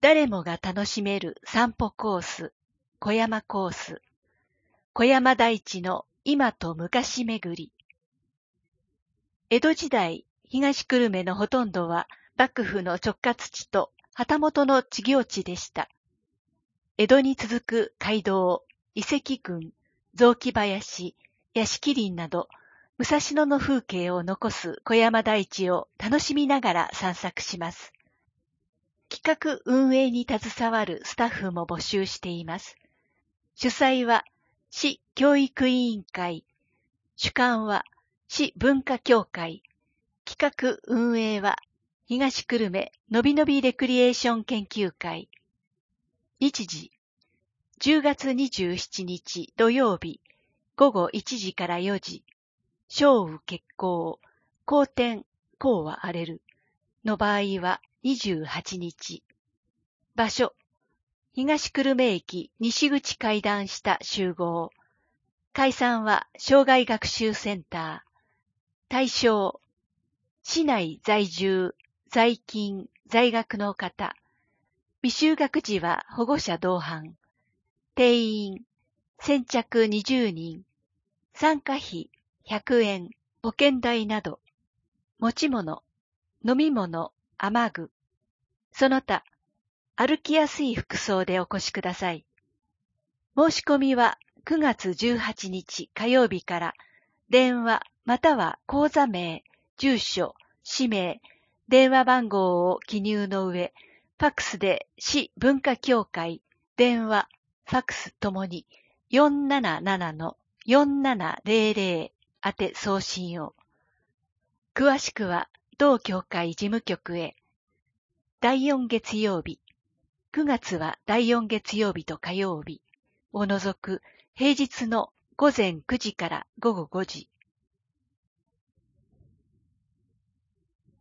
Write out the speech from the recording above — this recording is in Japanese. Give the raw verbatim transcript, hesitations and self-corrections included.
誰もが楽しめる散歩コース、小山コース、小山台地の今と昔巡り。江戸時代、東久留米のほとんどは幕府の直轄地と旗本の知行地でした。江戸に続く街道、遺跡群、雑木林、屋敷林など、武蔵野の風景を残す小山台地を楽しみながら散策します。企画運営に携わるスタッフも募集しています。主催は市教育委員会、主幹は市文化協会、企画運営は東久留米のびのびレクリエーション研究会。日時、じゅうがつにじゅうしちにち土曜日、ごごいちじからよじ、小雨決行、好天、こうは荒れるの場合はにじゅうはちにち。場所、東久留米駅西口階段下集合。開催は障害学習センター。対象、市内在住、在勤、在学の方。未就学児は保護者同伴。定員、先着にじゅうにん。参加費ひゃくえん、保険代など。持ち物、飲み物、雨具。その他、歩きやすい服装でお越しください。申し込みはくがつじゅうはちにち火曜日から電話または口座名、住所、氏名、電話番号を記入の上、ファックスで市文化協会、電話、ファックスともに よんななななのよんななぜろぜろ 宛て送信を。詳しくは同協会事務局へ。だいよん月曜日、くがつはだいよん月曜日と火曜日を除く平日のごぜんくじからごごごじ。